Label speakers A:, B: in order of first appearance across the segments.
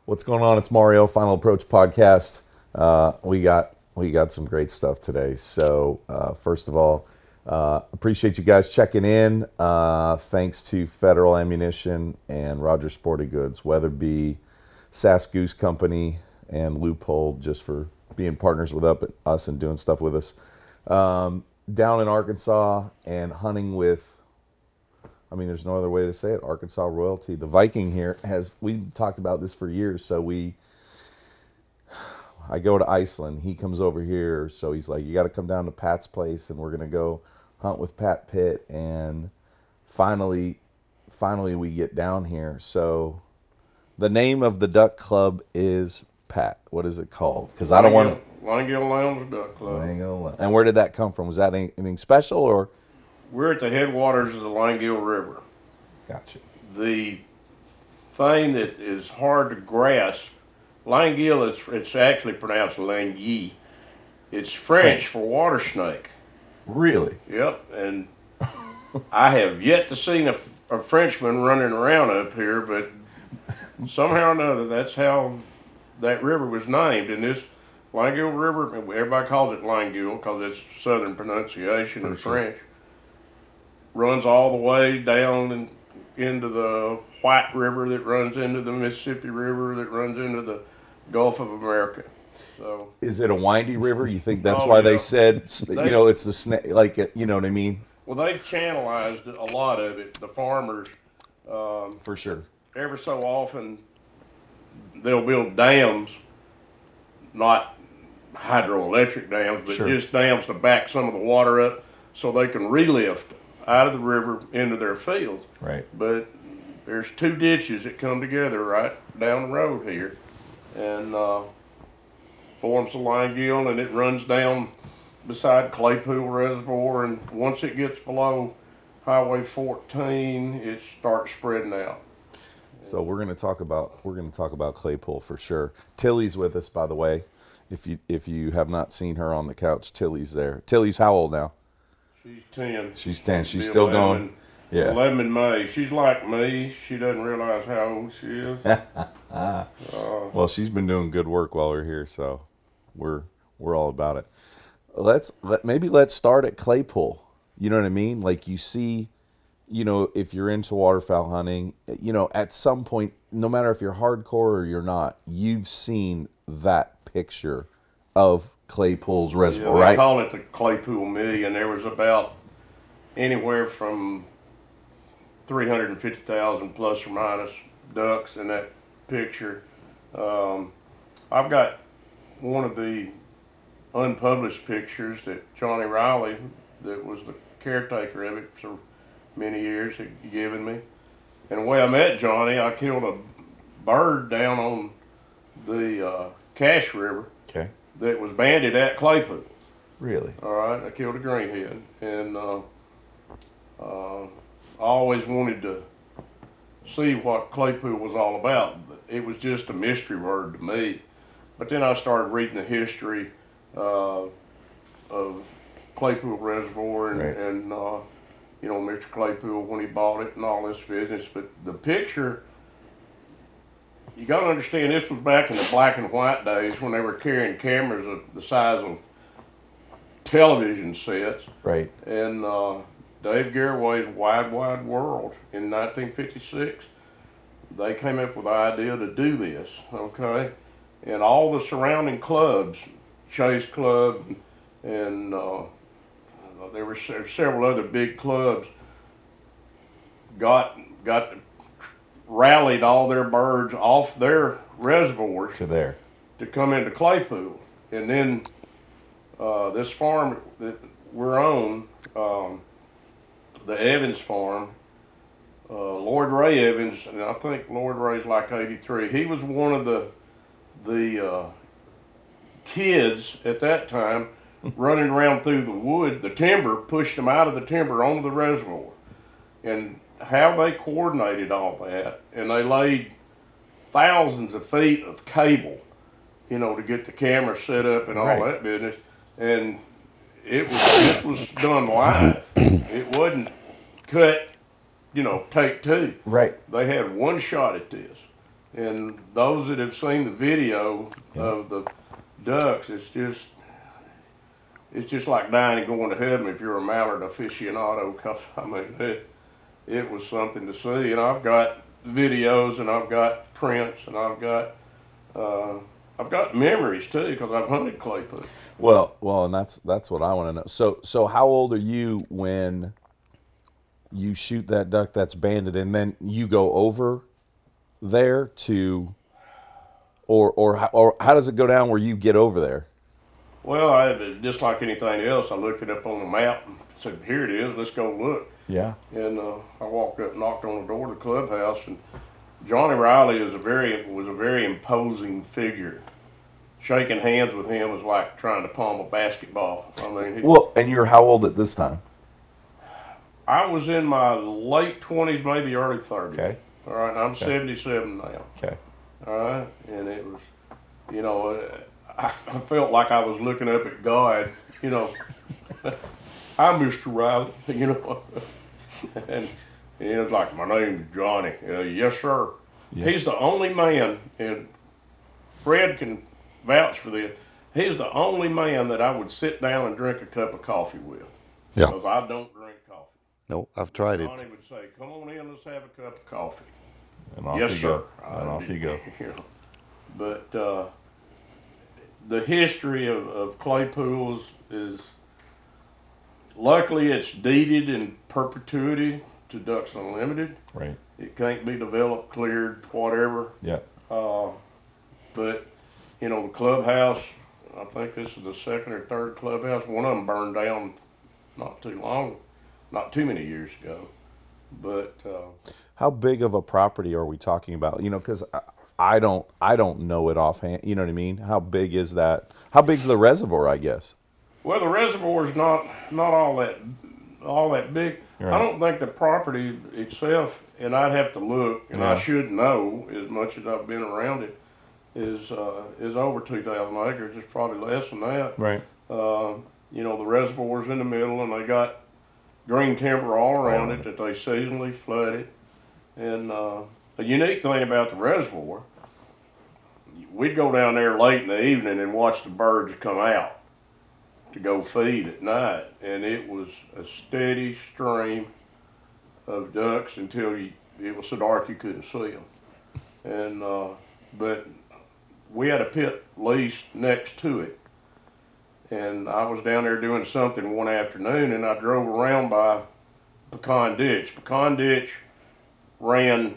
A: What's going on? It's Mario, Final Approach Podcast. We got some great stuff today. So first of all, appreciate you guys checking in. Thanks to Federal Ammunition and Rogers Sporting Goods, Weatherby, Sass Goose Company, and Loophole just for being partners with us and doing stuff with us. Down in Arkansas and hunting with, I mean, there's no other way to say it. Arkansas royalty. The Viking here we talked about this for years. So I go to Iceland. He comes over here. So he's like, you got to come down to Pat's place and we're going to go hunt with Pat Pitt. And finally we get down here. So the name of the duck club is Pat. What is it called? Because I don't want to.
B: Langell Lounge Duck Club.
A: And where did that come from? Was that anything special or?
B: We're at the headwaters of the Langell River.
A: Gotcha.
B: The thing that is hard to grasp, Langell, it's actually pronounced Langui. It's French for water snake.
A: Really?
B: Yep, and I have yet to see a Frenchman running around up here, but somehow or another, that's how that river was named. And this Langell River, everybody calls it Langell because it's southern pronunciation of French, runs all the way down into the White River that runs into the Mississippi River that runs into the Gulf of America. So,
A: is it a windy river? You think that's why they said, it's the snake, like, you know what I mean?
B: Well, they've channelized a lot of it. The farmers,
A: for sure,
B: every so often, they'll build dams, not hydroelectric dams, but just dams to back some of the water up so they can relift out of the river into their fields.
A: Right.
B: But there's two ditches that come together right down the road here and forms the Langell, and it runs down beside Claypool Reservoir, and once it gets below Highway 14, it starts spreading out.
A: So we're going to talk about Claypool for sure. Tilly's with us, by the way. If you have not seen her on the couch, Tilly's there. Tilly's how old now?
B: She's 10.
A: She's 10. She's still
B: 11,
A: going. Yeah.
B: 11 in May. She's like me. She doesn't realize how old she is.
A: Well, she's been doing good work while we're here, so we're all about it. Maybe let's start at Claypool. You know what I mean? Like, you see, if you're into waterfowl hunting, at some point, no matter if you're hardcore or you're not, you've seen that picture of Claypool's reservoir, right?
B: They call it the Claypool Million. There was about anywhere from 350,000 plus or minus ducks in that picture. I've got one of the unpublished pictures that Johnny Riley, that was the caretaker of it for many years, had given me. And the way I met Johnny, I killed a bird down on the Cache River.
A: Okay.
B: That was banded at Claypool.
A: Really?
B: All right, I killed a greenhead, and I always wanted to see what Claypool was all about. It was just a mystery word to me. But then I started reading the history of Claypool Reservoir and Mr. Claypool when he bought it and all this business. But the picture, you got to understand, this was back in the black and white days when they were carrying cameras of the size of television sets.
A: Right.
B: And Dave Garraway's Wide Wide World in 1956, they came up with the idea to do this, okay? And all the surrounding clubs, Chase Club, and there were several other big clubs, got rallied all their birds off their reservoirs to come into Claypool. And then this farm that we're on, the Evans farm, Lloyd Ray Evans, and I think Lloyd Ray's like 83. He was one of the kids at that time running around through the wood. The timber pushed them out of the timber onto the reservoir. And how they coordinated all that, and they laid thousands of feet of cable, to get the camera set up and all that business. And this was done live. It wasn't cut, take two.
A: Right.
B: They had one shot at this. And those that have seen the video of the ducks, it's just like dying and going to heaven if you're a mallard aficionado. Cause I mean, it was something to see. And I've got videos, and I've got prints, and I've got memories too, because I've hunted clay poo.
A: Well, and that's what I want to know. So how old are you when you shoot that duck that's banded, and then you go over there to, or how does it go down where you get over there?
B: Well, just like anything else, I looked it up on the map and said, "Here it is. Let's go look."
A: Yeah.
B: And I walked up, knocked on the door of the clubhouse, and Johnny Riley was a very imposing figure. Shaking hands with him was like trying to palm a basketball. I mean,
A: Well, and you're how old at this time?
B: I was in my late 20s, maybe early 30s.
A: Okay.
B: All right, and I'm
A: Okay.
B: 77 now.
A: Okay.
B: All right, and it was, I felt like I was looking up at God. I'm Mr. Riley. And it was like, "My name's Johnny." "Yes, sir."
A: Yeah.
B: He's the only man, and Fred can vouch for this. He's the only man that I would sit down and drink a cup of coffee with.
C: Yeah.
B: Because I don't drink coffee.
C: No, I've tried it.
B: Johnny would say, "Come on in, let's have a cup of coffee."
A: And off
B: "Yes,
A: you
B: sir."
A: go. And off you go.
B: But the history of clay pools is, luckily, it's deeded in perpetuity to Ducks Unlimited.
A: Right.
B: It can't be developed, cleared, whatever.
A: Yeah.
B: But the clubhouse, I think this is the second or third clubhouse. One of them burned down not too many years ago. But
A: How big of a property are we talking about? Because I don't know it offhand. You know what I mean? How big is that? How big's the reservoir? I guess.
B: well, the reservoir is not all that big.
A: Right.
B: I don't think the property itself, and I'd have to look, and I
A: Yeah.
B: should know as much as I've been around it, is over 2,000 acres. It's probably less than that.
A: Right.
B: The reservoir's in the middle, and they got green timber all around it that they seasonally flooded. And a unique thing about the reservoir, we'd go down there late in the evening and watch the birds come out to go feed at night, and it was a steady stream of ducks until it was so dark you couldn't see them. And but we had a pit leased next to it, and I was down there doing something one afternoon, and I drove around by Pecan Ditch. Pecan Ditch ran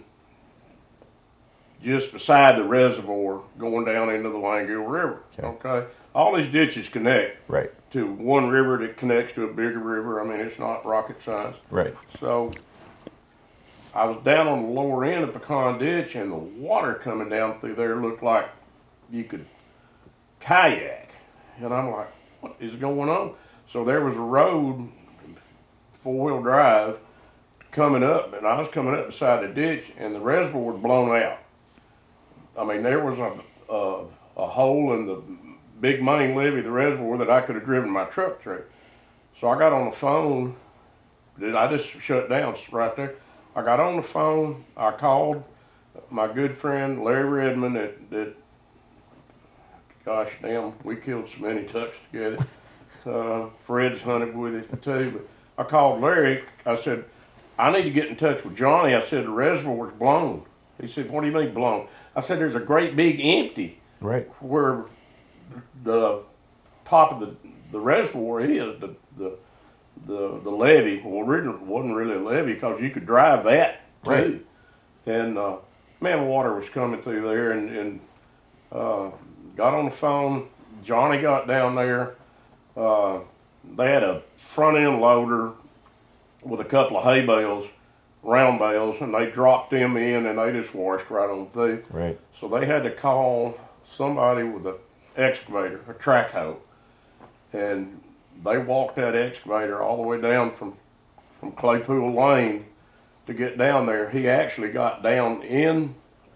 B: just beside the reservoir going down into the Langell River. Okay. All these ditches connect
A: Right.
B: to one river that connects to a bigger river. I mean, it's not rocket science.
A: Right.
B: So I was down on the lower end of Pecan Ditch, and the water coming down through there looked like you could kayak. And I'm like, what is going on? So there was a road, 4-wheel drive, coming up, and I was coming up beside the ditch, and the reservoir was blown out. I mean, there was a hole in the big main levee of the reservoir that I could have driven my truck through. So I got on the phone. I just shut down right there. I got on the phone. I called my good friend Larry Redmond that gosh damn, we killed so many ducks together. Fred's hunted with it too. But I called Larry. I said, "I need to get in touch with Johnny." I said, "The reservoir's blown." He said, "What do you mean blown?" I said, "There's a great big empty
A: Right.
B: where the top of the reservoir is, the levee." Well, originally it wasn't really a levee because you could drive that too.
A: Right.
B: And man, water was coming through there, and got on the phone. Johnny got down there. They had a front end loader with a couple of hay bales, round bales, and they dropped them in, and they just washed right on through.
A: Right.
B: So they had to call somebody with an excavator, a track hoe, and they walked that excavator all the way down from Claypool Lane to get down there. He actually got down in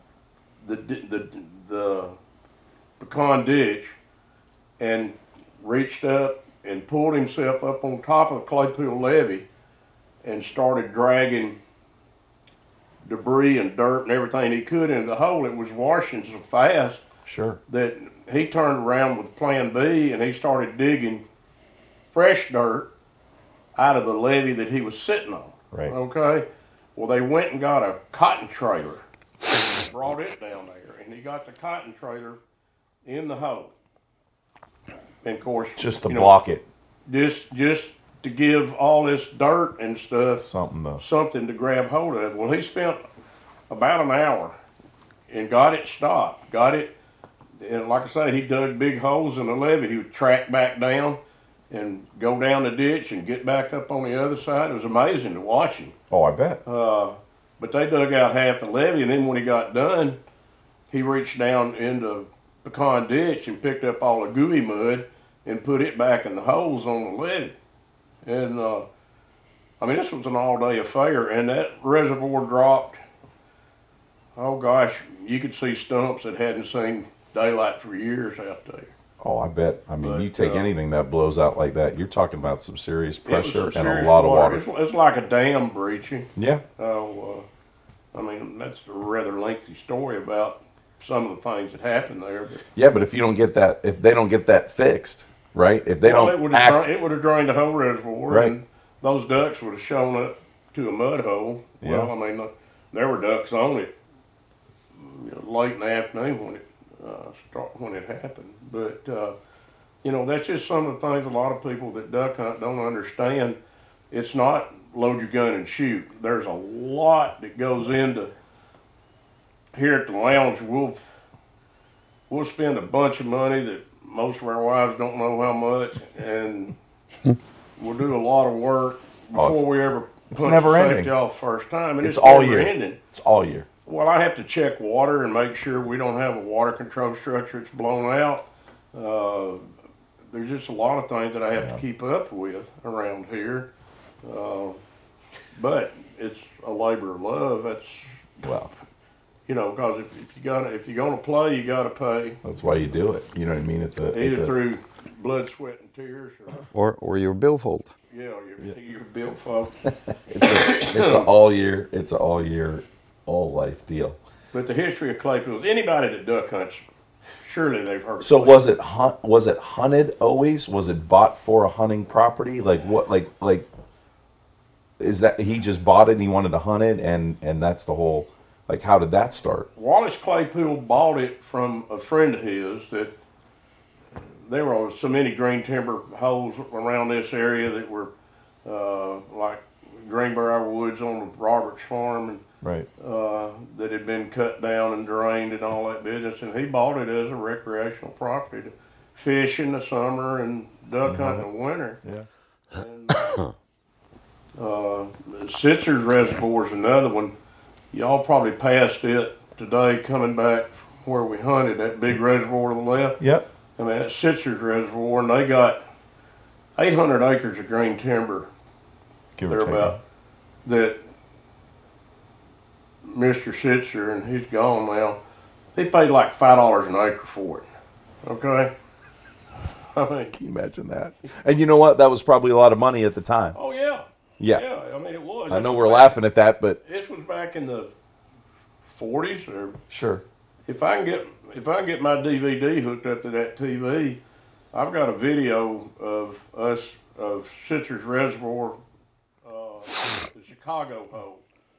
B: the Pecan Ditch and reached up and pulled himself up on top of Claypool Levee and started dragging debris and dirt and everything he could into the hole. It was washing so fast
A: Sure.
B: that he turned around with Plan B and he started digging fresh dirt out of the levee that he was sitting on.
A: Right.
B: Okay. Well, they went and got a cotton trailer, and brought it down there, and he got the cotton trailer in the hole. And of course,
A: Just to
B: you know,
A: block it.
B: just to give all this dirt and stuff
A: Something
B: to grab hold of. Well, he spent about an hour and got it stopped. Got it, and like I say, he dug big holes in the levee. He would track back down and go down the ditch and get back up on the other side. It was amazing to watch him.
A: Oh, I bet.
B: But they dug out half the levee, and then when he got done, he reached down into Pecan Ditch and picked up all the gooey mud and put it back in the holes on the levee. And I mean, this was an all-day affair, and that reservoir dropped. Oh gosh, you could see stumps that hadn't seen daylight for years out there.
A: Oh, I bet. I mean,
B: But,
A: you take anything that blows out like that, you're talking about some serious
B: It was
A: pressure
B: some
A: and a
B: serious
A: lot of water.
B: It's like a dam breaching.
A: Yeah.
B: I mean, that's a rather lengthy story about some of the things that happened there. But,
A: Yeah, but if you don't get that, if they don't get that fixed, right? If they
B: well,
A: don't act,
B: it would have drained the whole reservoir,
A: Right.
B: and those ducks would have shown up to a mud hole. Well,
A: Yeah.
B: I mean, there were ducks on it, late in the afternoon when it happened. But that's just some of the things a lot of people that duck hunt don't understand. It's not load your gun and shoot. There's a lot that goes into. Here at the lounge, we'll spend a bunch of money that most of our wives don't know how much, and we'll do a lot of work before we ever punch
A: never
B: the
A: ending.
B: safety off the first time, and
A: it's
B: it's
A: all
B: never
A: year.
B: ending.
A: It's all year.
B: Well, I have to check water and make sure we don't have a water control structure that's blown out. There's just a lot of things that I have to keep up with around here. But it's a labor of love. That's,
A: Well,
B: because if you're gonna play, you gotta pay.
A: that's why you do it. You know what I mean?
B: Either through blood, sweat, and tears,
C: Or your billfold.
B: your bill folks.
A: it's an all year. It's an all year, all life deal.
B: But the history of Claypool, anybody that duck hunts, surely they've heard.
A: So
B: of
A: was it hunted always? Was it bought for a hunting property? Like what? Like is that he just bought it and he wanted to hunt it and that's the whole. Like, how did that start?
B: Wallace Claypool bought it from a friend of his that there were so many green timber holes around this area that were like Greenbrier Woods on Robert's farm and
A: Right.
B: that had been cut down and drained and all that business. And he bought it as a recreational property to fish in the summer and duck hunt in the winter.
A: Yeah.
B: And Sitzer's Reservoir is another one. Y'all probably passed it today coming back where we hunted, that big reservoir to the left.
A: Yep.
B: I mean, that's Sitzer's Reservoir, and they got 800 acres of green timber
A: Give or take.
B: thereabout that Mr. Sitzer, and he's gone now, he paid like $5 an acre for it. Okay? I mean,
A: Can you imagine that? And you know what? That was probably a lot of money at the time.
B: oh yeah.
A: Yeah.
B: Yeah, I mean, it was.
A: I know we're laughing at that, but
B: This was back in the 40s, or
A: sure.
B: if I can get my DVD hooked up to that TV, I've got a video of Sitzer's Reservoir, the Chicago hole.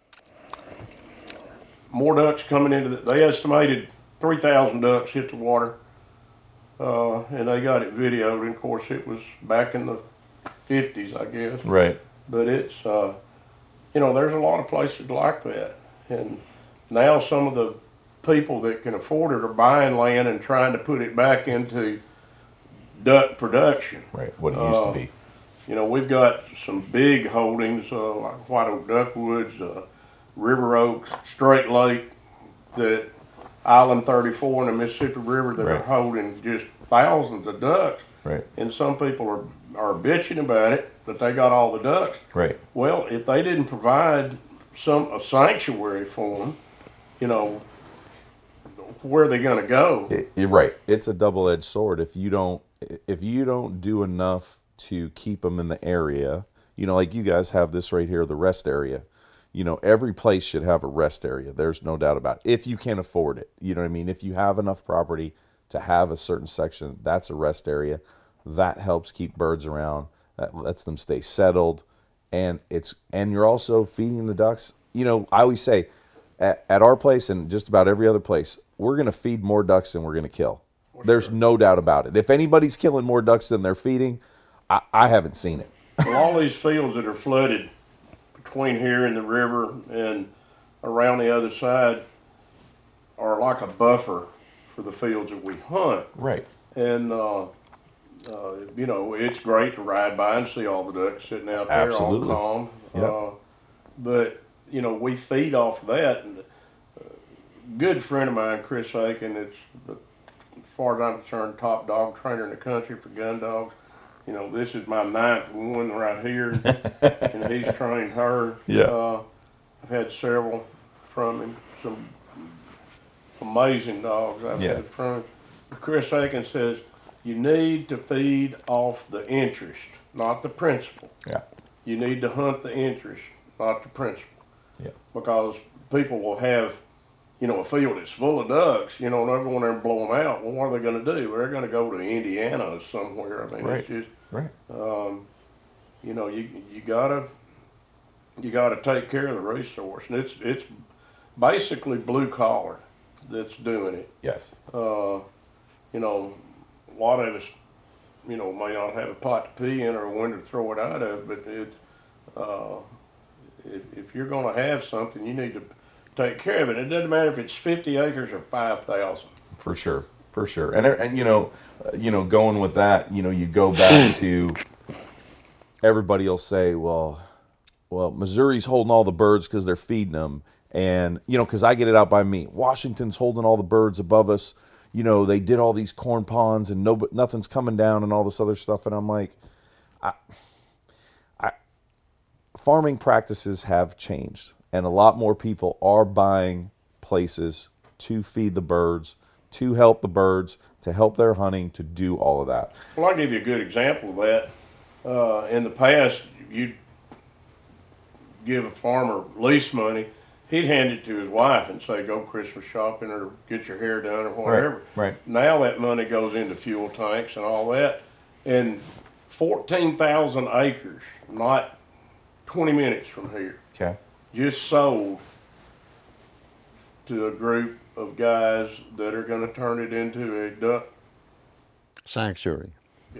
B: More ducks coming into they estimated 3,000 ducks hit the water, and they got it videoed. And of course, it was back in the 50s, I guess.
A: Right.
B: But it's, there's a lot of places like that. And now some of the people that can afford it are buying land and trying to put it back into duck production.
A: Right. What it used to be.
B: We've got some big holdings, like White Oak Duck Woods, River Oaks, Straight Lake, that Island 34 and the Mississippi River that are
A: Right.
B: holding just thousands of ducks.
A: Right.
B: And some people are bitching about it, that they got all the ducks.
A: Right.
B: Well, if they didn't provide a sanctuary for them, where are they going to go?
A: You're right. It's a double-edged sword. If you don't do enough to keep them in the area, like you guys have this right here, the rest area. every place should have a rest area. There's no doubt about it. If you can afford it, you know what I mean? If you have enough property to have a certain section, that's a rest area. That helps keep birds around. That lets them stay settled. And you're also feeding the ducks. I always say at our place and just about every other place, we're going to feed more ducks than we're going to kill. There's no doubt about it. If anybody's killing more ducks than they're feeding, I haven't seen it.
B: Well, all these fields that are flooded between here and the river and around the other side are like a buffer for the fields that we hunt.
A: Right.
B: And, it's great to ride by and see all the ducks sitting out there
A: Absolutely.
B: all calm.
A: Yep.
B: But, we feed off of that. And a good friend of mine, Chris Aiken, as far as I'm concerned, top dog trainer in the country for gun dogs. This is my 9th one right here, and he's trained her.
A: Yeah.
B: I've had several from him, some amazing dogs I've had from him. Chris Aiken says, you need to feed off the interest, not the principle.
A: Yeah.
B: You need to hunt the interest, not the principle.
A: Yeah.
B: Because people will have, a field that's full of ducks, and they'll go in there and blow them out. Well, what are they going to do? Well, they're going to go to Indiana or somewhere. I mean,
A: Right.
B: it's just,
A: Right.
B: you gotta take care of the resource, and it's basically blue collar that's doing it.
A: Yes.
B: A lot of us, may not have a pot to pee in or a window to throw it out of, but if you're going to have something, you need to take care of it. It doesn't matter if it's 50 acres or 5,000.
A: For sure. And going with that, you go back to everybody will say, well, Missouri's holding all the birds because they're feeding them, and because I get it out by me. Washington's holding all the birds above us. They did all these corn ponds and nothing's coming down and all this other stuff, and I'm like, farming practices have changed, and a lot more people are buying places to feed the birds, to help the birds, to help their hunting, to do all of that.
B: Well, I'll give you a good example of that. In the past, you'd give a farmer lease money, he'd hand it to his wife and say, go Christmas shopping or get your hair done or whatever.
A: Right.
B: Now that money goes into fuel tanks and all that. And 14,000 acres, not 20 minutes from here,
A: Okay.
B: just sold to a group of guys that are going to turn it into a duck.
C: Sanctuary.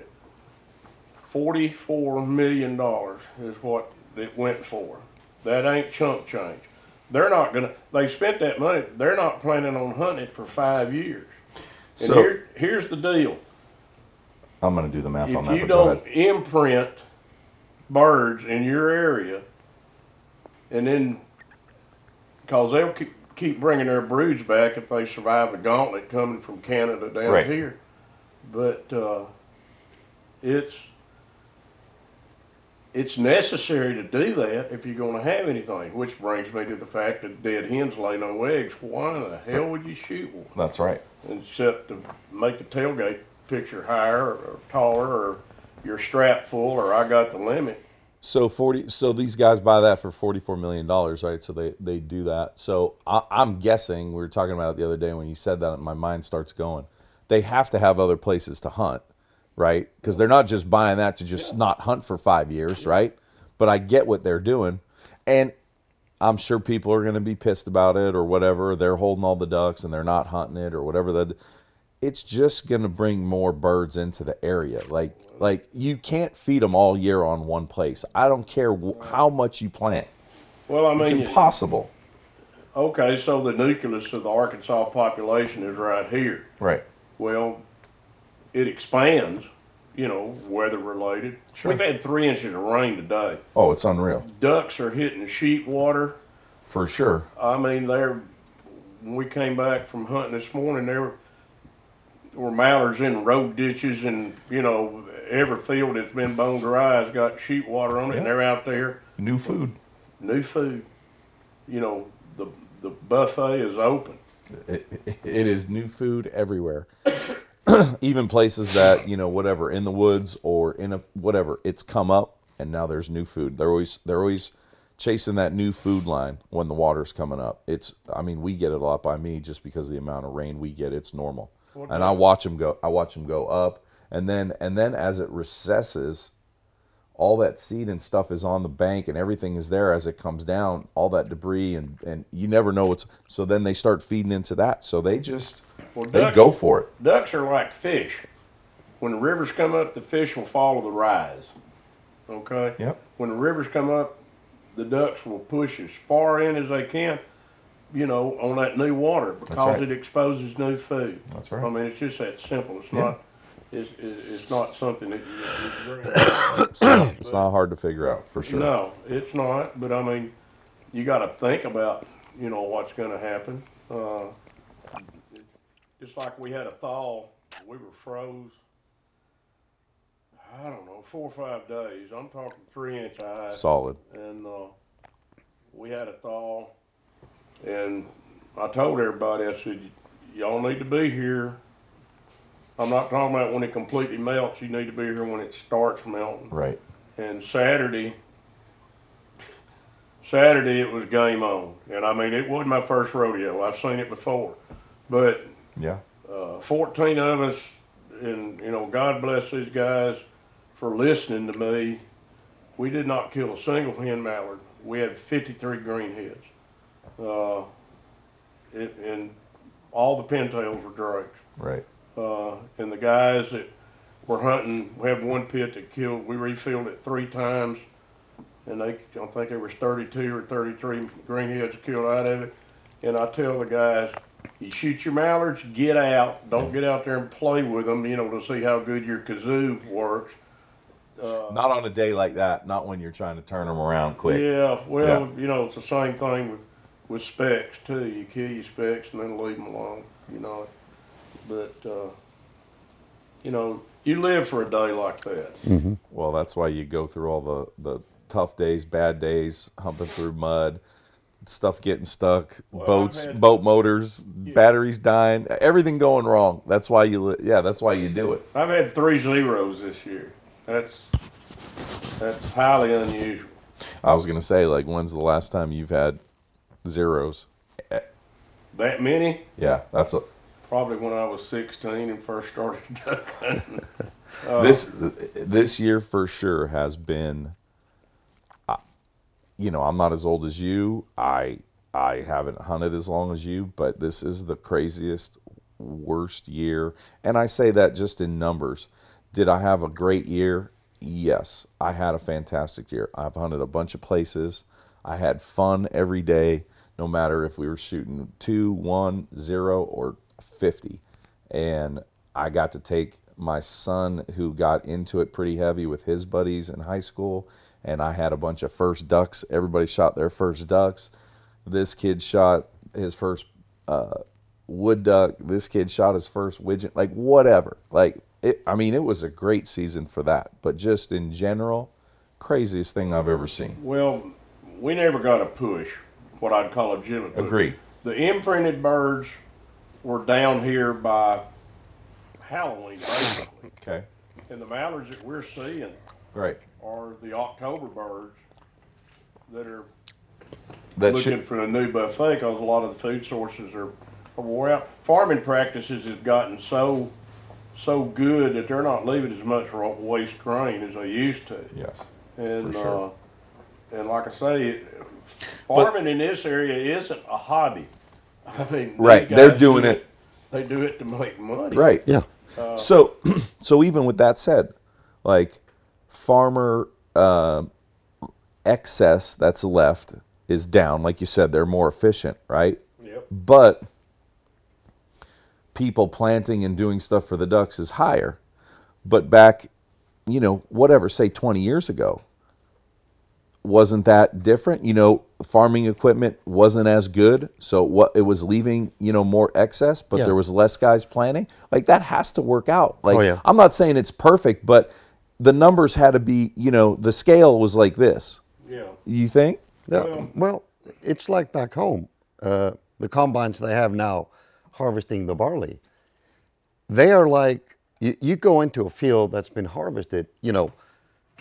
B: $44 million is what it went for. That ain't chump change. They're not gonna, they spent that money, they're not planning on hunting it for 5 years. And
A: So
B: here's the deal.
A: I'm going to do the math on
B: If
A: that.
B: you
A: But go
B: don't
A: ahead.
B: imprint birds in your area, and then, cause they'll keep bringing their broods back if they survive the gauntlet coming from Canada down
A: Right.
B: here. But it's necessary to do that if you're going to have anything, which brings me to the fact that dead hens lay no eggs. Why in the hell would you shoot one?
A: That's right.
B: Except to make the tailgate picture higher or taller, or you're strapped full, or I got the limit.
A: So these guys buy that for $44 million, right? So they do that. So I'm guessing, we were talking about it the other day when you said that, my mind starts going. They have to have other places to hunt, right? Because they're not just buying that to just not hunt for 5 years, right? But I get what they're doing. And I'm sure people are going to be pissed about it or whatever. They're holding all the ducks and they're not hunting it or whatever. It's just going to bring more birds into the area. Like you can't feed them all year on one place. I don't care how much you plant.
B: Well, I
A: It's
B: mean,
A: impossible.
B: okay, so the nucleus of the Arkansas population is right here.
A: Right.
B: Well, it expands, weather related.
A: Sure.
B: We've had 3 inches of rain today.
A: Oh, it's unreal.
B: Ducks are hitting sheet water.
A: For sure.
B: I mean, when we came back from hunting this morning, there were mallards in road ditches, and every field that's been bone dry has got sheet water on it, and they're out there.
A: New food.
B: New food. The buffet is open.
A: It is new food everywhere. Even places that, whatever, in the woods or in whatever, it's come up and now there's new food. They're always chasing that new food line when the water's coming up. I mean, we get it a lot by me just because of the amount of rain we get. It's normal. And I watch them go up, and then as it recesses, all that seed and stuff is on the bank, and everything is there as it comes down, all that debris, and you never know so then they start feeding into that. So they go for it.
B: Ducks are like fish. When the rivers come up, the fish will follow the rise. Okay?
A: Yep.
B: When the rivers come up, the ducks will push as far in as they can, on that new water because
A: right.
B: it exposes new food.
A: That's right.
B: I mean, it's just that simple. It's
A: Yeah.
B: not. It's not something that you bring.
A: It's not hard to figure out, for sure.
B: No, it's not. But I mean, you got to think about, what's going to happen. It's like we had a thaw. We were froze. I don't know, 4 or 5 days. I'm talking 3-inch ice.
A: Solid.
B: And we had a thaw. And I told everybody, I said, y'all need to be here. I'm not talking about when it completely melts. You need to be here when it starts melting.
A: Right.
B: And Saturday it was game on. And I mean, it wasn't my first rodeo. I've seen it before. But
A: Yeah.
B: 14 of us, and God bless these guys for listening to me. We did not kill a single hen mallard. We had 53 greenheads. And all the pintails were drakes.
A: Right.
B: And the guys that were hunting, we had one pit that killed, we refilled it 3 times, and I think there was 32 or 33 greenheads killed out of it. And I tell the guys, you shoot your mallards, get out. Don't get out there and play with them, to see how good your kazoo works.
A: Not on a day like that. Not when you're trying to turn them around quick.
B: Yeah, well, it's the same thing with specs too. You kill your specs and then leave them alone, But, you live for a day like that.
C: Mm-hmm.
A: Well, that's why you go through all the tough days, bad days, humping through mud, stuff getting stuck,
B: Well,
A: boat motors, batteries dying, everything going wrong. That's why that's why you do it.
B: I've had 3 zeros this year. That's highly unusual.
A: I was gonna say, like, when's the last time you've had zeros?
B: That many?
A: Yeah, that's
B: Probably when I was 16 and first started duck hunting.
A: this year for sure has been. I'm not as old as you. I haven't hunted as long as you, but this is the craziest, worst year. And I say that just in numbers. Did I have a great year? Yes, I had a fantastic year. I've hunted a bunch of places. I had fun every day, no matter if we were shooting 2, 1, 0, or 50. And I got to take my son, who got into it pretty heavy with his buddies in high school, and I had a bunch of first ducks. Everybody shot their first ducks. This kid shot his first wood duck. This kid shot his first widgeon. Like, whatever. It was a great season for that. But just in general, craziest thing I've ever seen.
B: Well, we never got a push, what I'd call a legitimate push.
A: Agreed.
B: The imprinted birds were down here by Halloween, basically.
A: Okay.
B: And the mallards that we're seeing
A: Right.
B: are the October birds that are
A: That
B: looking for a new buffet because a lot of the food sources are wore out. Farming practices have gotten so good that they're not leaving as much waste grain as they used to.
A: Yes.
B: And
A: for sure.
B: And like I say, farming in this area isn't a hobby. I mean,
A: Right.
B: these
A: They're
B: guys
A: doing it.
B: They do it to make money.
A: Right.
C: Yeah.
A: So even with that said, like, farmer excess that's left is down. Like you said, they're more efficient, right?
B: Yep.
A: But people planting and doing stuff for the ducks is higher. But back, say 20 years ago, wasn't that different? Farming equipment wasn't as good, so it was leaving, more excess, but
C: Yeah.
A: there was less guys planting. Like, that has to work out. Like,
C: Oh, yeah.
A: I'm not saying it's perfect, but the numbers had to be, the scale was like this.
B: Yeah.
A: You think?
C: Yeah. Well, it's like back home. The combines they have now harvesting the barley, they are like, you go into a field that's been harvested,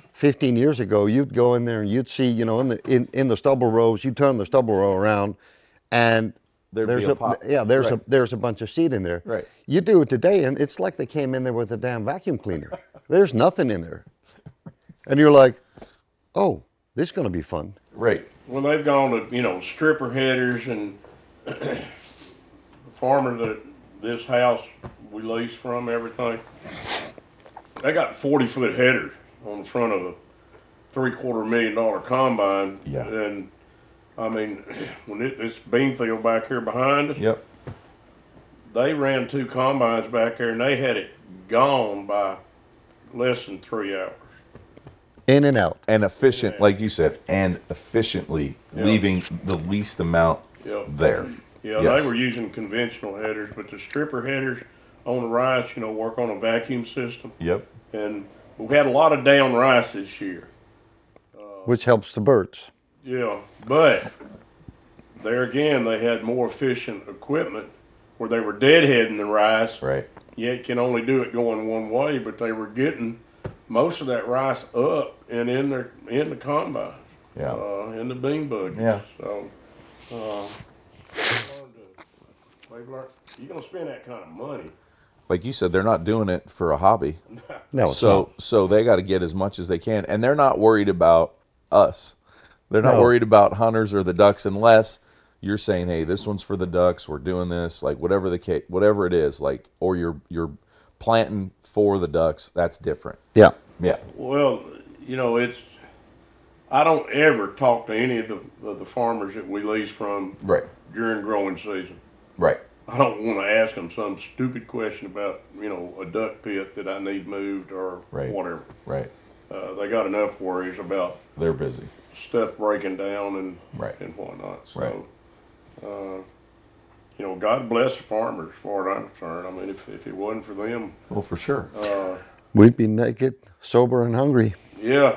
C: 15 years ago, you'd go in there and you'd see, you know, in the stubble rows, you turn the stubble row around, and
A: There'd
C: there's
A: be a pop.
C: there's
A: Right.
C: there's a bunch of seed in there.
A: Right.
C: You do it today, and it's like they came in there with a damn vacuum cleaner. There's nothing in there, and you're like, oh, this is gonna be fun.
B: Well, they've gone to, you know, stripper headers, and the farmer that this house we lease from, everything, they got 40-foot headers on the front of a $750,000 combine.
A: Yeah.
B: And I mean, when this bean field back here behind us,
A: Yep.
B: they ran 2 combines back there, and they had it gone by less than 3 hours.
C: In and out.
A: And efficient, like you said, and efficiently
B: Yeah.
A: leaving the least amount
B: Yep.
A: there.
B: Yeah,
A: Yes.
B: they were using conventional headers, but the stripper headers on the rice, you know, work on a vacuum system.
A: Yep.
B: And we had a lot of down rice this year.
C: Which helps the birds.
B: Yeah, but there again, they had more efficient equipment where they were deadheading the rice.
A: Right.
B: Yet can only do it going one way, but they were getting most of that rice up and in the combine,
A: Yeah.
B: in the bean buckets.
A: Yeah.
B: So, you're gonna spend that kind of money.
A: Like you said, they're not doing it for a hobby.
C: No, it's
A: So
C: not.
A: so they got to get as much as they can, and they're not worried about us. They're not
C: No.
A: worried about hunters or the ducks, unless you're saying, "Hey, this one's for the ducks. We're doing this." Like whatever the case, whatever it is, like, or you're planting for the ducks. That's different.
C: Yeah.
A: Yeah.
B: Well, you know, I don't ever talk to any of the farmers that we lease from
A: Right.
B: during growing season.
A: Right.
B: I don't want to ask them some stupid question about, you know, a duck pit that I need moved or
A: Right.
B: whatever.
A: Right.
B: They got enough worries about
A: They're busy.
B: stuff breaking down and
A: Right.
B: and whatnot. So,
A: Right.
B: you know, God bless the farmers, as far as I'm concerned. I mean, if it wasn't for them,
A: Well, for sure.
C: We'd be naked, sober, and hungry.
B: yeah.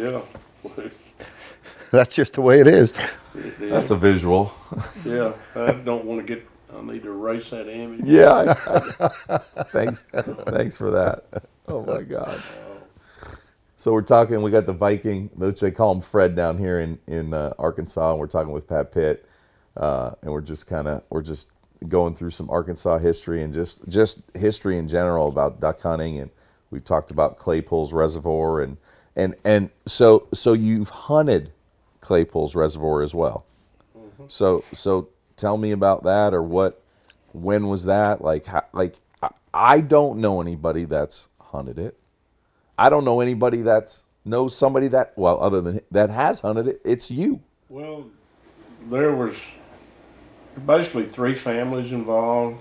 C: That's just the way it is.
A: That's a visual.
B: Yeah, I don't want to I need to erase that image.
A: Yeah. Thanks. Thanks for that. Oh my God. So we're talking. We got the Viking, which they call him Fred down here in Arkansas, and we're talking with Pat Pitt, and we're just going through some Arkansas history and just history in general about duck hunting, and we talked about Claypool's Reservoir, and so you've hunted Claypool's Reservoir as well.
B: Mm-hmm.
A: So tell me about that, or when was that? I don't know anybody that's hunted it. I don't know anybody knows somebody other than that has hunted it. It's you.
B: Well, there was basically 3 families involved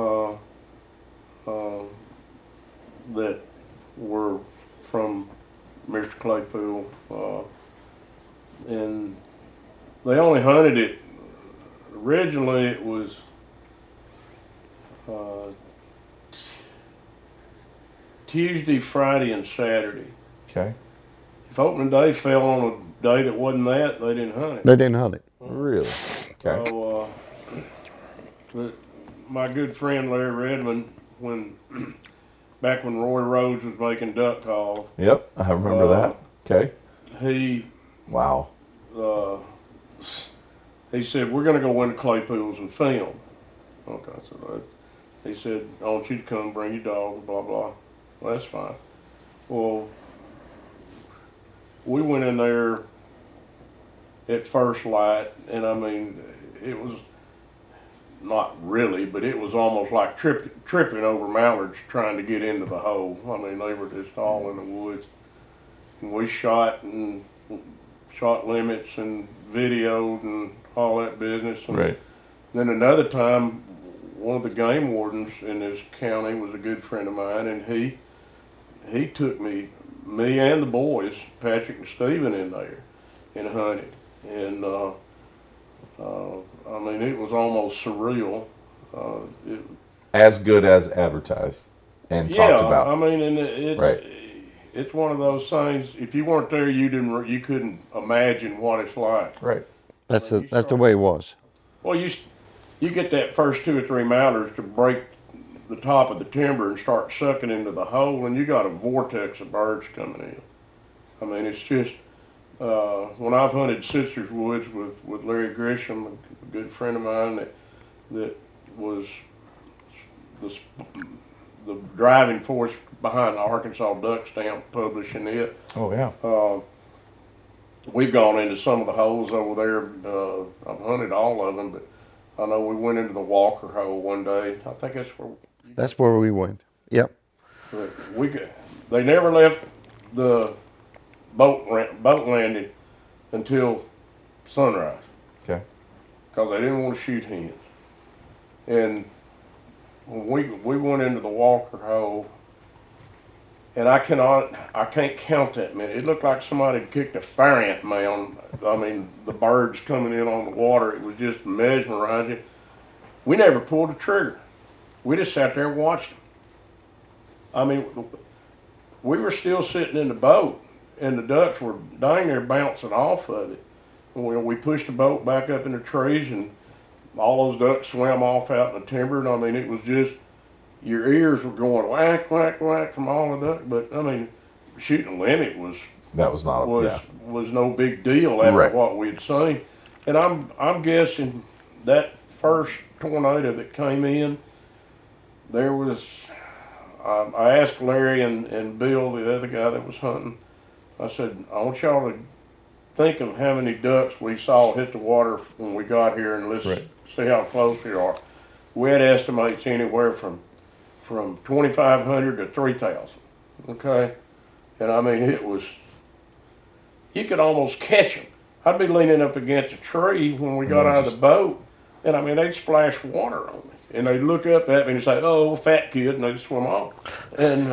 B: that were from Mr. Claypool, and they only hunted it. Originally, it was Tuesday, Friday, and Saturday.
A: Okay.
B: If opening day fell on a day that wasn't that, they didn't hunt it.
C: They didn't hunt it.
A: Really? Okay.
B: So, but my good friend Larry Redmond, back when Roy Rhodes was making duck calls,
A: Yep, I remember that. Okay.
B: he
A: Wow.
B: he said, "We're going to go into Claypools and film." Okay, so he said, "I want you to come, bring your dog, blah blah." Well, that's fine. Well, we went in there at first light, and I mean, it was not really, but it was almost like tripping over mallards trying to get into the hole. I mean, they were just all in the woods. And we shot limits and videoed and all that business. And
A: Right.
B: then another time, one of the game wardens in this county was a good friend of mine, and he took me and the boys, Patrick and Stephen, in there and hunted. And I mean, it was almost surreal.
A: As good as advertised and talked about.
B: I mean, and it's
A: Right.
B: it's one of those things. If you weren't there, you couldn't imagine what it's like.
A: Right.
C: That's the way it was.
B: Well, you get that first 2 or 3 mallards to break the top of the timber and start sucking into the hole, and you got a vortex of birds coming in. I mean, it's just, when I've hunted Sisters Woods with Larry Grisham, a good friend of mine that was the, the driving force behind the Arkansas Duck Stamp publishing it.
A: Oh yeah.
B: We've gone into some of the holes over there. I've hunted all of them, but I know we went into the Walker hole one day. I think
C: That's where we went. Yep.
B: they never left the boat landing until sunrise
A: Okay.
B: because they didn't want to shoot hens. And when we went into the Walker hole, and I can't count that many. It looked like somebody had kicked a fire ant mound. I mean, the birds coming in on the water, it was just mesmerizing. We never pulled a trigger. We just sat there and watched them. I mean, we were still sitting in the boat, and the ducks were dang near bouncing off of it. When we pushed the boat back up in the trees, and all those ducks swam off out in the timber, and I mean, it was just, your ears were going whack, whack, whack from all the ducks. But I mean, shooting a limit was
A: That was not.
B: was no big deal after
A: Right.
B: what we'd seen. And I'm guessing that first tornado that came in, there was. I asked Larry and Bill, the other guy that was hunting. I said, I want y'all to think of how many ducks we saw hit the water when we got here, and let's
A: Right.
B: see how close we are. We had estimates anywhere from 2,500 to 3,000. Okay, and I mean it was. You could almost catch them. I'd be leaning up against a tree when we got out of the boat, and I mean they'd splash water on me, and they'd look up at me and say, "Oh, fat kid," and they'd swim off. And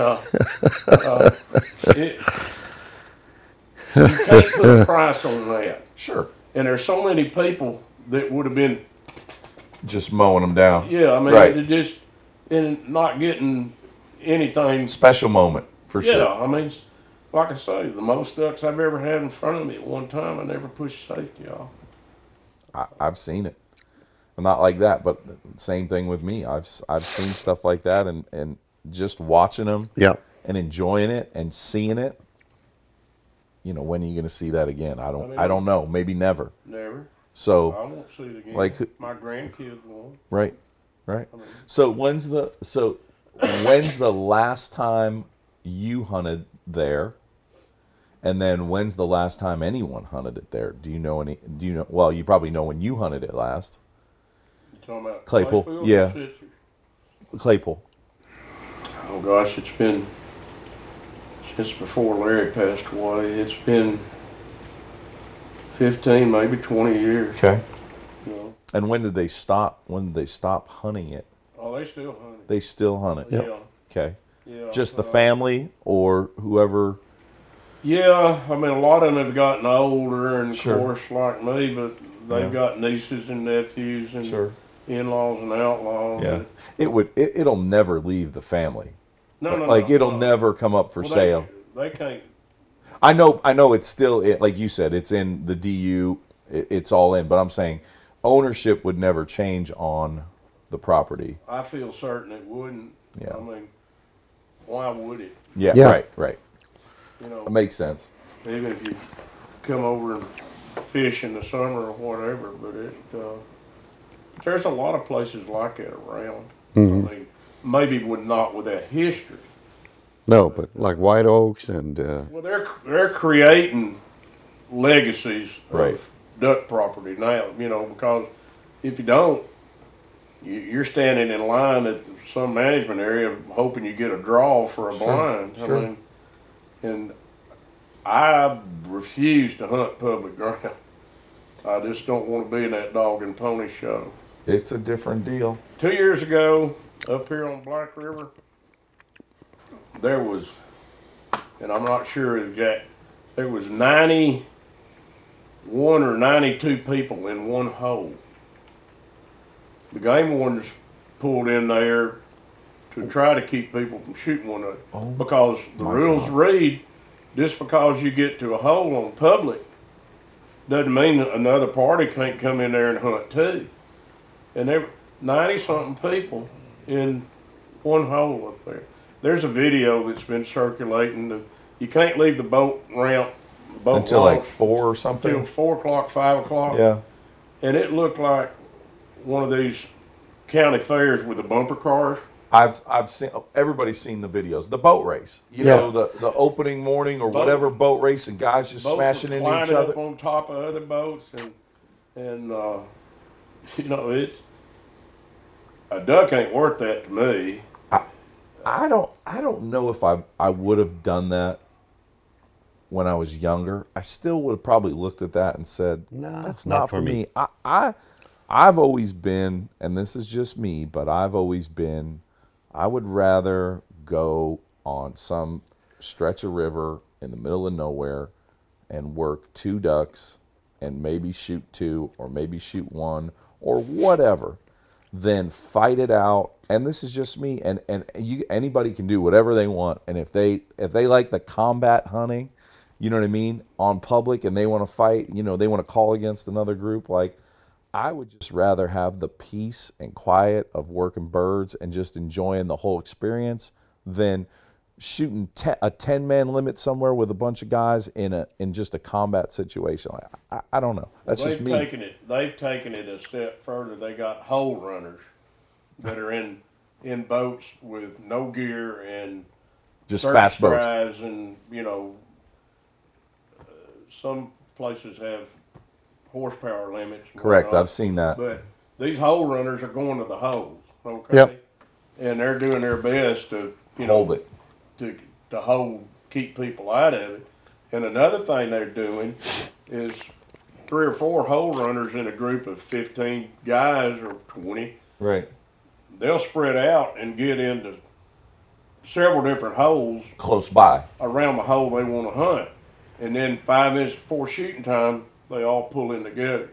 B: you can't put a price on that.
A: Sure.
B: And there's so many people that would have been,
A: Just mowing them down.
B: yeah, I mean,
A: Right.
B: they just and not getting anything.
A: Special moment for
B: Yeah,
A: sure.
B: I mean, like I say, the most ducks I've ever had in front of me at one time, I never pushed safety off.
A: I've seen it. Not like that, but same thing with me. I've seen stuff like that, and just watching them
C: Yep.
A: and enjoying it and seeing it. You know, when are you going to see that again? I don't know. Maybe never.
B: Never.
A: So
B: I won't see it again.
A: Like-
B: my grandkids won't.
A: right. So when's the last time you hunted there? And then when's the last time anyone hunted it there? Do you know? Well, you probably know when you hunted it last.
B: You talking about
A: Claypool,
B: Claypool or
A: yeah.
B: Citrus?
A: Claypool.
B: Oh gosh, it's been since before Larry passed away. It's been 15, maybe 20 years.
A: Okay.
B: You know.
A: And when did they stop? When did they stop hunting it?
B: Oh, they still hunt it.
A: They still hunt it.
C: Yep.
B: Yeah.
A: Okay.
B: Yeah.
A: Just the family or whoever.
B: Yeah, I mean, a lot of them have gotten older, and of
A: Sure.
B: course, like me, but they've
A: Yeah.
B: got nieces and nephews and in-laws and outlaws.
A: Yeah. It'll never leave the family.
B: No,
A: Like
B: no,
A: it'll
B: no.
A: never come up for
B: Well,
A: sale.
B: They can't.
A: I know it's still like you said, it's in the DU, it's all in, but I'm saying ownership would never change on the property.
B: I feel certain it wouldn't.
A: Yeah.
B: I mean, why would it?
A: Yeah,
C: Yeah.
A: right.
B: You know,
A: That makes sense.
B: even if you come over and fish in the summer or whatever, but there's a lot of places like that around. I mean, maybe not with that history.
C: No, but like White Oaks and
B: Well, they're creating legacies
A: Right.
B: of duck property now. You know, because if you don't, you're standing in line at some management area hoping you get a draw for a blind.
A: sure.
B: I mean, and I refuse to hunt public ground. I just don't want to be in that dog and pony show.
A: It's a different deal.
B: 2 years ago, up here on Black River, there was, and I'm not sure exact, there was 91 or 92 people in one hole. The game wardens pulled in there to try to keep people from shooting one another.
A: Oh,
B: Because the
A: my
B: rules
A: God.
B: read, just because you get to a hole on public, doesn't mean that another party can't come in there and hunt too. And there were 90-something people in one hole up there. There's a video that's been circulating. you can't leave the boat ramp
A: Until like
B: launch
A: 4 or
B: till
A: something.
B: 4 o'clock, 5 o'clock.
A: Yeah.
B: And it looked like one of these county fairs with the bumper cars.
A: I've seen, everybody's seen the videos. The boat race, you
C: Yeah.
A: know, the opening morning or
B: Boat-
A: whatever boat race, and guys just
B: Boats
A: smashing
B: were
A: into each
B: climbing
A: other.
B: up on top of other boats, and you know, it's a duck ain't worth that to me.
A: I don't know if I would have done that when I was younger. I still would have probably looked at that and said,
C: No,
A: that's
C: not
A: not
C: for
A: for
C: me."
A: me. I've always been, and this is just me, but I've always been, I would rather go on some stretch of river in the middle of nowhere and work 2 ducks and maybe shoot 2 or maybe shoot 1 or whatever than fight it out. And this is just me, and anybody can do whatever they want. And if they like the combat hunting, you know what I mean, on public, and they want to fight, you know, they want to call against another group, like, I would just rather have the peace and quiet of working birds and just enjoying the whole experience than shooting a 10-man limit somewhere with a bunch of guys in just a combat situation. I don't know. That's just me.
B: They've taken it a step further. They got hole runners that are in boats with no gear and
A: Just
B: service
A: fast boats.
B: drives, and you know, some places have horsepower limits. and
A: Correct.
B: whatnot.
A: I've seen that.
B: But these hole runners are going to the holes, okay?
C: Yep.
B: And they're doing their best to, you know,
A: Hold it.
B: to hold, keep people out of it. And another thing they're doing is 3 or 4 hole runners in a group of 15 guys or 20.
A: Right.
B: They'll spread out and get into several different holes
A: Close by.
B: around the hole they want to hunt. And then 5 minutes before shooting time, they all pull in together.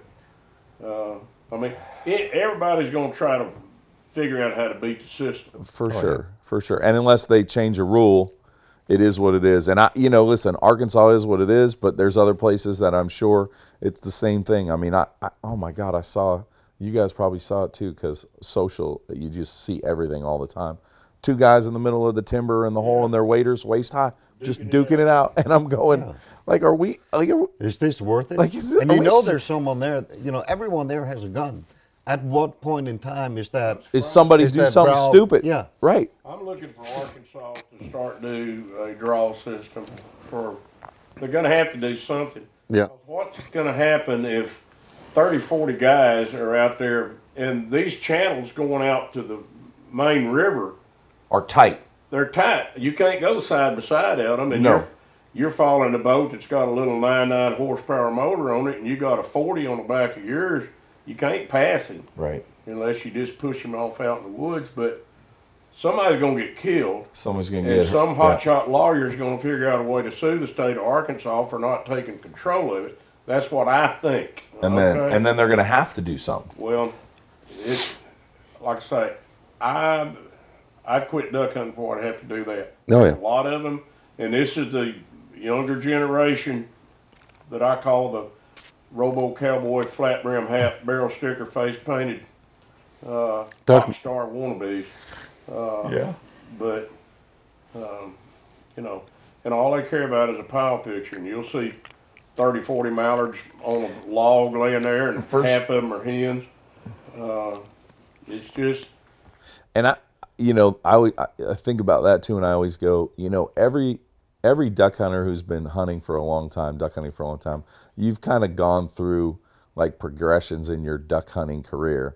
B: I mean, everybody's going to try to figure out how to beat the system.
A: For sure. For sure. And unless they change a rule, it is what it is. And listen, Arkansas is what it is, but there's other places that I'm sure it's the same thing. I mean, oh my God, you guys probably saw it too, because social, you just see everything all the time. 2 guys in the middle of the timber in the hole and their waders waist high, just duking it out. And I'm going, like,
C: Is this worth it?
A: Like,
C: and you know there's someone there, you know, everyone there has a gun. At what point in time is that?
A: is somebody
C: is
A: do
C: that
A: something
C: brow-
A: stupid?
C: Yeah.
A: Right.
B: I'm looking for Arkansas to start do a draw system they're going to have to do something.
C: Yeah.
B: What's going to happen if 30, 40 guys are out there and these channels going out to the main river,
A: Or tight.
B: they're tight. You can't go side by side out them, and
A: No.
B: you're following a boat that's got a little 99 horsepower motor on it, and you got a 40 on the back of yours. You can't pass him
A: Right.
B: unless you just push him off out in the woods. But somebody's gonna get killed,
A: Someone's going to
B: and
A: get
B: some
A: hurt.
B: hotshot lawyer's gonna figure out a way to sue the state of Arkansas for not taking control of it. That's what I think.
A: And then they're going to have to do something.
B: Well, it's like I say, I'd quit duck hunting before I'd have to do that.
C: Oh, yeah.
B: A lot of them, and this is the younger generation that I call the Robo Cowboy flat brim hat, barrel sticker, face painted,
C: Duck-
B: rock star wannabes.
A: Yeah.
B: But, you know, and all they care about is a pile picture, and you'll see 30, 40 mallards on a log laying there, and half of them are hens. It's just,
A: And I think about that too, and I always go, every duck hunter who's been duck hunting for a long time, you've kind of gone through like progressions in your duck hunting career.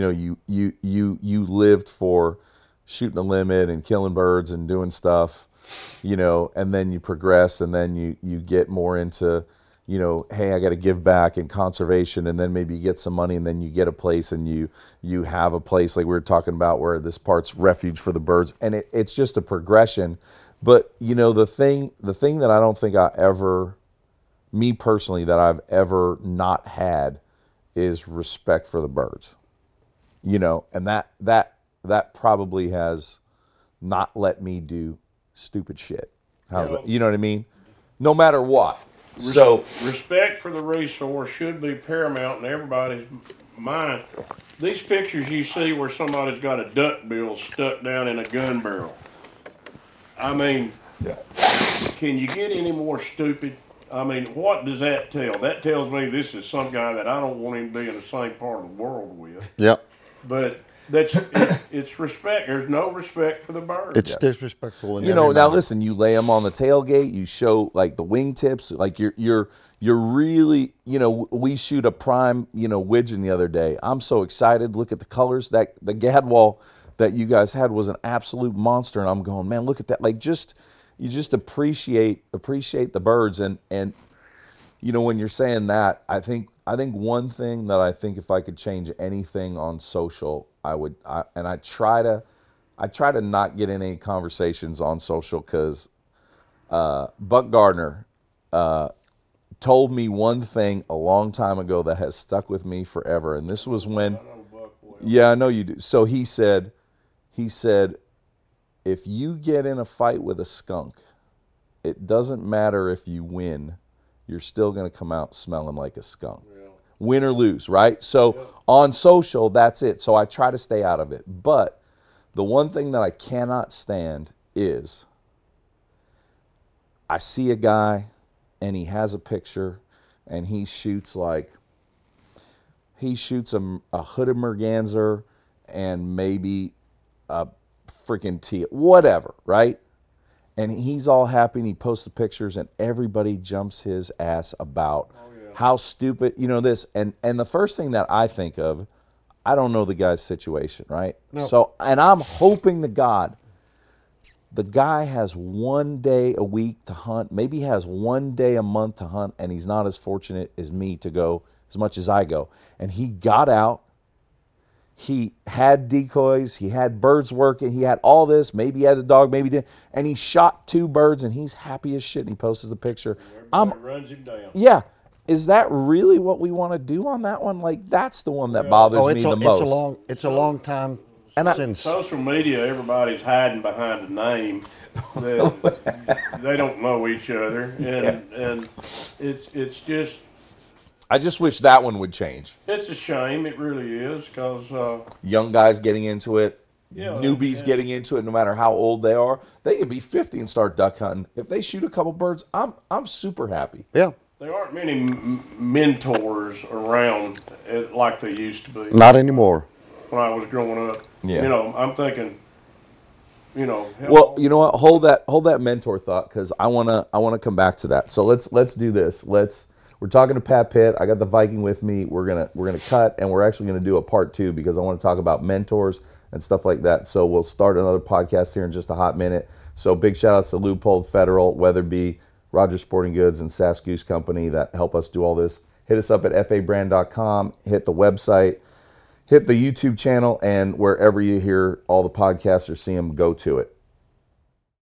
A: You lived for shooting a limit and killing birds and doing stuff, and then you progress, and then you get more into, hey, I got to give back and conservation, and then maybe you get some money, and then you get a place, and you have a place like we were talking about where this part's refuge for the birds, and it's just a progression. But the thing that I don't think me personally, that I've ever not had is respect for the birds, and that probably has not let me do stupid shit. How's that? You know what I mean? No matter what. So
B: respect for the resource should be paramount in everybody's mind. These pictures you see where somebody's got a duck bill stuck down in a gun barrel. I mean, can you get any more stupid? I mean, what does that tell? That tells me this is some guy that I don't want him to be in the same part of the world with.
C: Yep.
B: But it's respect. There's no respect for the bird.
C: It's disrespectful. In
A: You know,
C: every
A: now
C: manner.
A: listen, you lay them on the tailgate, you show like the wingtips, like you're really, you know, we shoot a prime, you know, widgeon the other day. I'm so excited. Look at the colors. That the gadwall that you guys had was an absolute monster, and I'm going, man, look at that. Like just you just appreciate the birds, and you know, when you're saying that, I think one thing that I think if I could change anything on social, I try to not get in any conversations on social because Buck Gardner told me one thing a long time ago that has stuck with me forever, and this was when, yeah, I know you do. So he said, if you get in a fight with a skunk, it doesn't matter if you win, you're still going to come out smelling like a skunk. Yeah. Win or lose, right? So on social, that's it. So I try to stay out of it. But the one thing that I cannot stand is I see a guy and he has a picture and he shoots a hooded merganser and maybe a freaking teal, whatever, right? And he's all happy and he posts the pictures and everybody jumps his ass about how stupid, you know, this. And the first thing that I think of, I don't know the guy's situation, right?
C: No.
A: So, and I'm hoping to God the guy has one day a week to hunt, maybe has one day a month to hunt, and he's not as fortunate as me to go as much as I go. And he got out. He had decoys, he had birds working, he had all this, maybe he had a dog, maybe he didn't, and he shot 2 birds and he's happy as shit and he posts the picture.
B: Runs him down.
A: Yeah. Is that really what we want to do on that one? Like, that's the one that bothers me the most.
C: It's a long time since.
B: Social media, everybody's hiding behind a name. They don't know each other, and it's just.
A: I just wish that one would change.
B: It's a shame, it really is, because
A: young guys getting into it,
B: yeah,
A: newbies getting into it, no matter how old they are. They could be 50 and start duck hunting. If they shoot a couple birds, I'm super happy.
C: Yeah.
B: There aren't many mentors around like they used to be.
C: Not anymore.
B: When I was growing up,
A: Yeah.
B: you know, I'm thinking, you know.
A: Well, you know what? Hold that mentor thought because I wanna come back to that. So let's do this. We're talking to Pat Pitt. I got the Viking with me. We're gonna cut, and we're actually gonna do a part 2 because I want to talk about mentors and stuff like that. So we'll start another podcast here in just a hot minute. So big shout outs to Leupold Federal, Weatherby, Rogers Sporting Goods, and Sass Goose Company that help us do all this. Hit us up at fabrand.com. Hit the website. Hit the YouTube channel, and wherever you hear all the podcasts or see them, go to it.